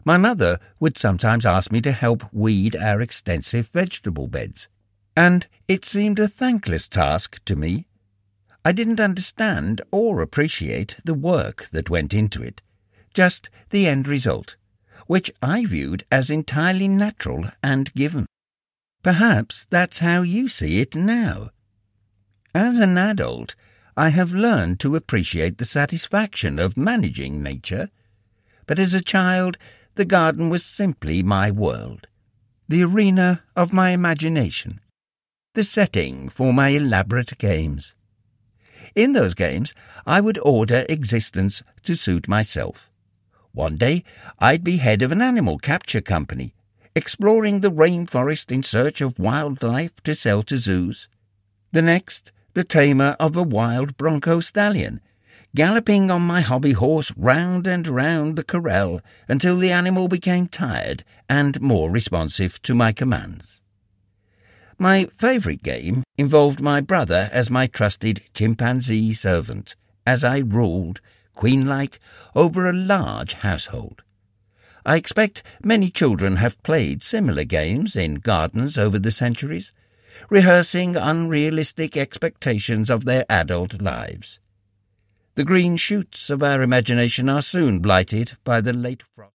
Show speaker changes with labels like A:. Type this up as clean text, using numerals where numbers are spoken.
A: My mother would sometimes ask me to help weed our extensive vegetable beds, and it seemed a thankless task to me. I didn't understand or appreciate the work that went into it, just the end result, which I viewed as entirely natural and given. Perhaps that's how you see it now. As an adult, I have learned to appreciate the satisfaction of managing nature, but as a child, the garden was simply my world, the arena of my imagination, the setting for my elaborate games. In those games, I would order existence to suit myself. One day, I'd be head of an animal capture company, exploring the rainforest in search of wildlife to sell to zoos. The next, the tamer of a wild bronco stallion, galloping on my hobby horse round and round the corral until the animal became tired and more responsive to my commands. My favourite game involved my brother as my trusted chimpanzee servant, as I ruled, queen-like, over a large household. I expect many children have played similar games in gardens over the centuries, rehearsing unrealistic expectations of their adult lives. The green shoots of our imagination are soon blighted by the late frost.